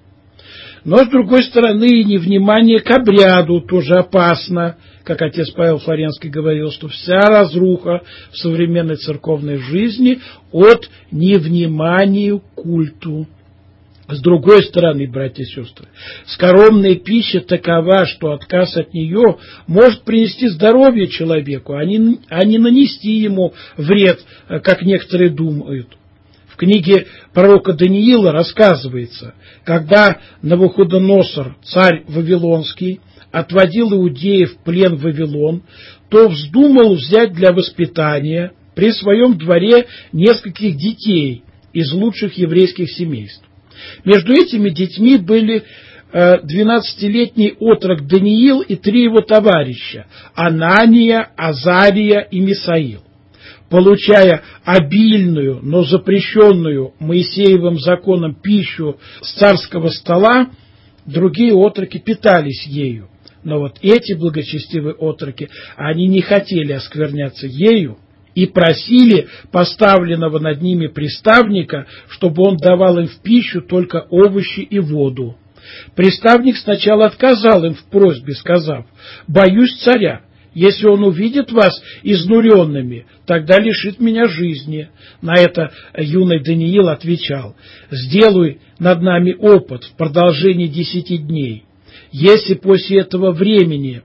Speaker 3: Но, с другой стороны, и невнимание к обряду тоже опасно. Как отец Павел Флоренский говорил, что вся разруха в современной церковной жизни от невнимания к культу. С другой стороны, братья и сестры, скоромная пища такова, что отказ от нее может принести здоровье человеку, а не, а не нанести ему вред, как некоторые думают. В книге пророка Даниила рассказывается, когда Навуходоносор, царь Вавилонский, отводил иудеев в плен в Вавилон, то вздумал взять для воспитания при своем дворе нескольких детей из лучших еврейских семейств. Между этими детьми были двенадцатилетний отрок Даниил и три его товарища – Анания, Азария и Мисаил. Получая обильную, но запрещенную Моисеевым законом пищу с царского стола, другие отроки питались ею. Но вот эти благочестивые отроки, они не хотели оскверняться ею и просили поставленного над ними приставника, чтобы он давал им в пищу только овощи и воду. Приставник сначала отказал им в просьбе, сказав: «Боюсь царя. Если он увидит вас изнуренными, тогда лишит меня жизни». На это юный Даниил отвечал: «Сделай над нами опыт в продолжении десяти дней. Если после этого времени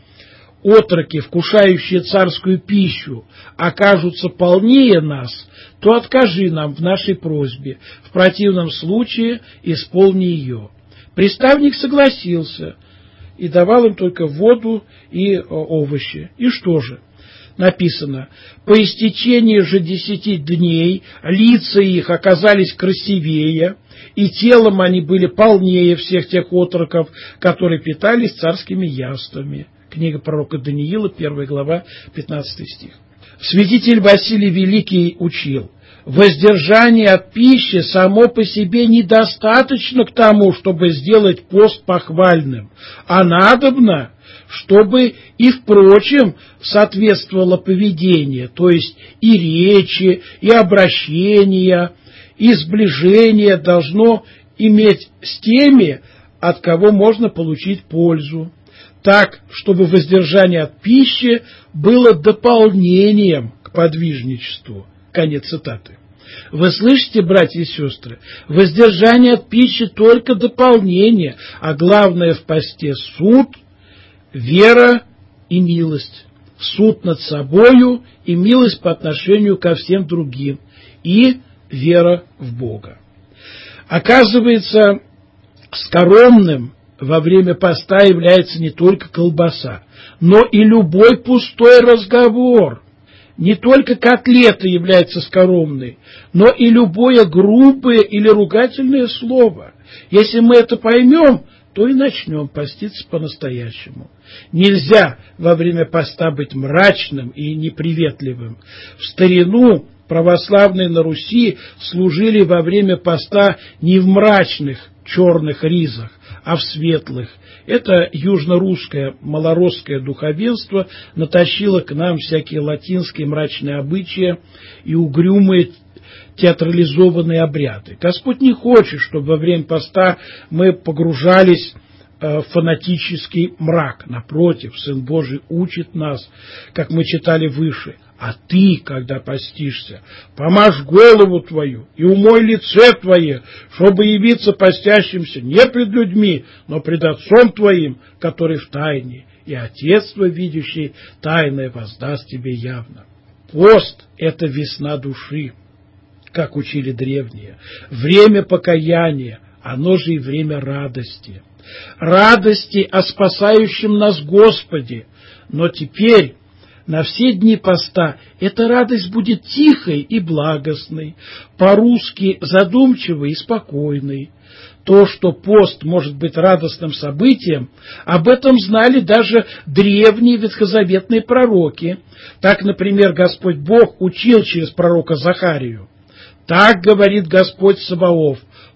Speaker 3: отроки, вкушающие царскую пищу, окажутся полнее нас, то откажи нам в нашей просьбе, в противном случае исполни ее». Приставник согласился и давал им только воду и овощи. И что же? Написано: «По истечении же десяти дней лица их оказались красивее, и телом они были полнее всех тех отроков, которые питались царскими яствами». Книга пророка Даниила, первая глава, пятнадцатый стих. Святитель Василий Великий учил: воздержание от пищи само по себе недостаточно к тому, чтобы сделать пост похвальным, а надобно, чтобы и впрочем соответствовало поведение, то есть и речи, и обращения, и сближение должно иметь с теми, от кого можно получить пользу, так, чтобы воздержание от пищи было дополнением к подвижничеству. Конец цитаты. Вы слышите, братья и сестры, воздержание от пищи только дополнение, а главное в посте суд, вера и милость. Суд над собою и милость по отношению ко всем другим, и вера в Бога. Оказывается, скоромным во время поста является не только колбаса, но и любой пустой разговор. Не только котлета является скоромной, но и любое грубое или ругательное слово. Если мы это поймем, то и начнем поститься по-настоящему. Нельзя во время поста быть мрачным и неприветливым. В старину православные на Руси служили во время поста не в мрачных черных ризах, а в светлых. Это южно-русское малоросское духовенство натащило к нам всякие латинские мрачные обычаи и угрюмые театрализованные обряды. Господь не хочет, чтобы во время поста мы погружались в фанатический мрак. Напротив, Сын Божий учит нас, как мы читали выше: а ты, когда постишься, помажь голову твою и умой лице твое, чтобы явиться постящимся не пред людьми, но пред Отцом твоим, который в тайне, и Отец твой, видящий тайное, воздаст тебе явно. Пост – это весна души, как учили древние, время покаяния, оно же и время радости. Радости о спасающем нас Господе, но теперь на все дни поста эта радость будет тихой и благостной, по-русски задумчивой и спокойной. То, что пост может быть радостным событием, об этом знали даже древние ветхозаветные пророки. Так, например, Господь Бог учил через пророка Захарию: «Так говорит Господь Саваоф,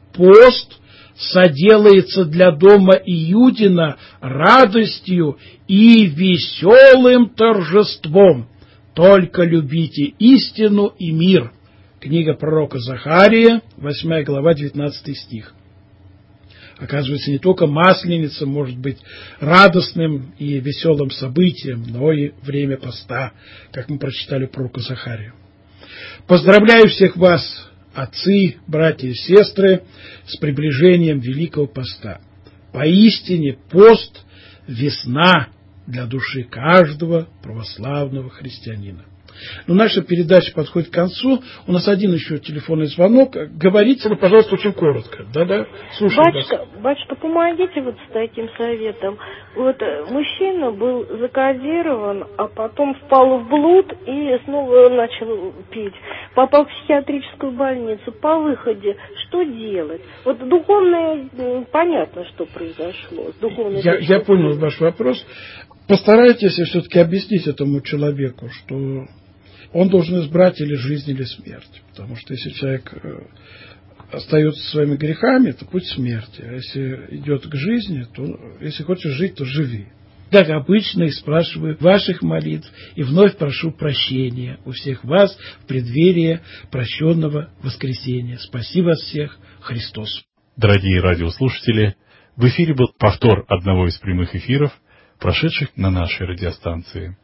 Speaker 3: пост соделается для дома Иудина радостью и веселым торжеством. Только любите истину и мир». Книга пророка Захария, восьмая глава, девятнадцатый стих. Оказывается, не только Масленица может быть радостным и веселым событием, но и время поста, как мы прочитали пророка Захарию. Поздравляю всех вас, отцы, братья и сестры, с приближением Великого Поста. Поистине пост – весна для души каждого православного христианина. Но наша передача подходит к концу. У нас один еще телефонный звонок. Говорите, ну, пожалуйста, очень коротко. Да-да, слушаю
Speaker 5: батюшка, вас. Батюшка, помогите вот с таким советом. Вот мужчина был закодирован, а потом впал в блуд и снова начал пить. Попал в психиатрическую больницу. По выходе что делать? Вот духовное, понятно, что произошло. С
Speaker 3: я, я понял ваш вопрос. Постарайтесь все-таки объяснить этому человеку, что он должен избрать или жизнь, или смерть. Потому что если человек остается своими грехами, то путь смерти. А если идет к жизни, то если хочешь жить, то живи. Как обычно, и спрашиваю ваших молитв, и вновь прошу прощения у всех вас в преддверии прощенного воскресения. Спасибо вас всех, Христос.
Speaker 2: Дорогие радиослушатели, в эфире был повтор одного из прямых эфиров, прошедших на нашей радиостанции.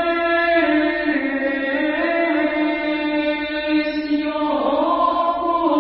Speaker 6: Oh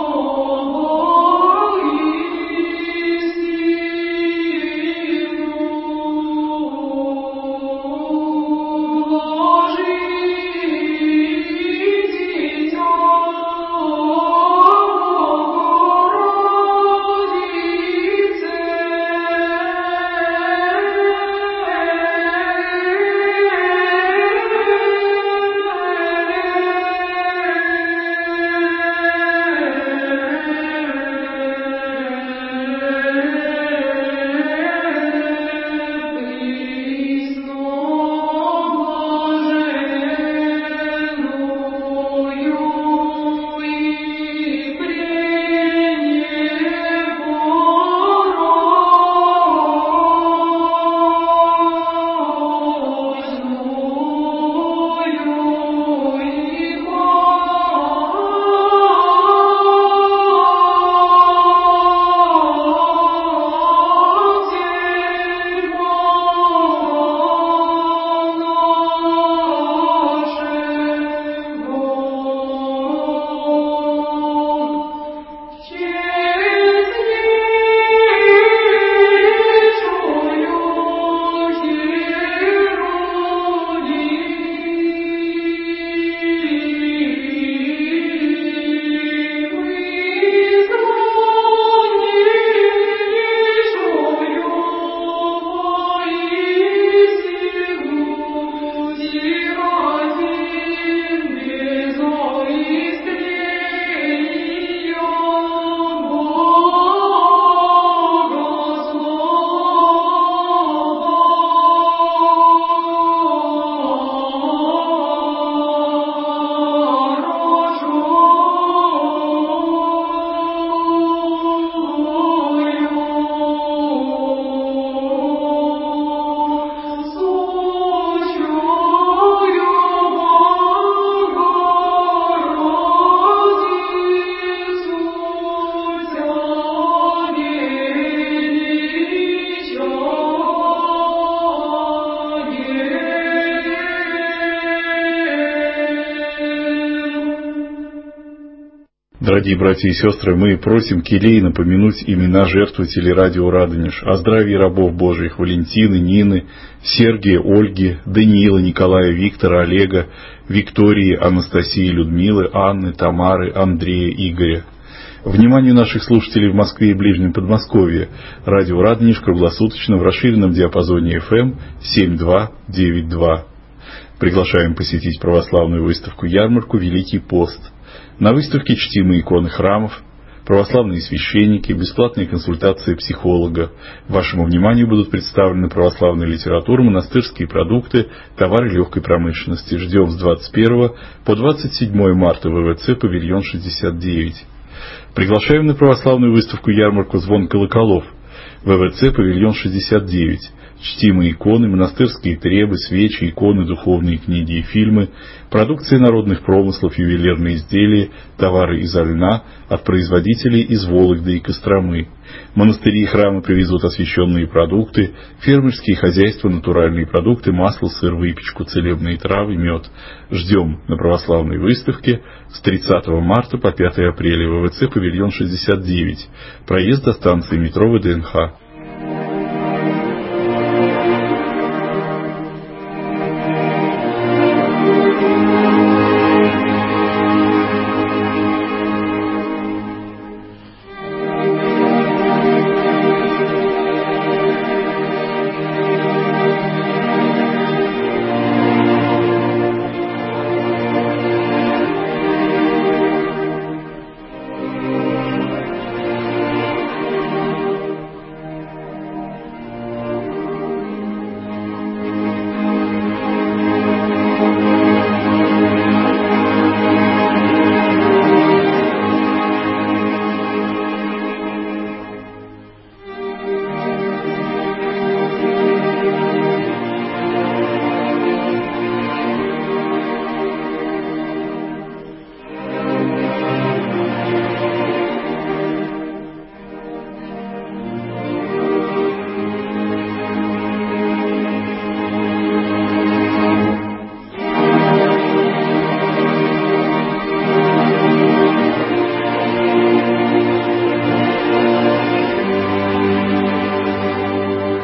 Speaker 2: Дорогие братья и сестры, мы просим келейно помянуть имена жертвователей радио Радонеж, о здравии рабов Божьих Валентины, Нины, Сергия, Ольги, Даниила, Николая, Виктора, Олега, Виктории, Анастасии, Людмилы, Анны, Тамары, Андрея, Игоря. Вниманию наших слушателей в Москве и ближнем Подмосковье. Радио Радонеж круглосуточно в расширенном диапазоне эф эм семь два девять два. Приглашаем посетить православную выставку-ярмарку «Великий пост». На выставке чтимые иконы храмов, православные священники, бесплатные консультации психолога. Вашему вниманию будут представлены православная литература, монастырские продукты, товары легкой промышленности. Ждем с двадцать первого по двадцать седьмое марта в вэ вэ цэ «Павильон шестьдесят девять». Приглашаем на православную выставку-ярмарку «Звон колоколов». вэ вэ цэ «Павильон шестьдесят девять». Чтимые иконы, монастырские требы, свечи, иконы, духовные книги и фильмы, продукция народных промыслов, ювелирные изделия, товары изо льна от производителей из Вологды и Костромы. Монастыри и храмы привезут освященные продукты, фермерские хозяйства, натуральные продукты, масло, сыр, выпечку, целебные травы, мед. Ждем на православной выставке с тридцатого марта по пятое апреля в вэ вэ цэ «Павильон шестьдесят девять». Проезд до станции метро вэ дэ эн ха.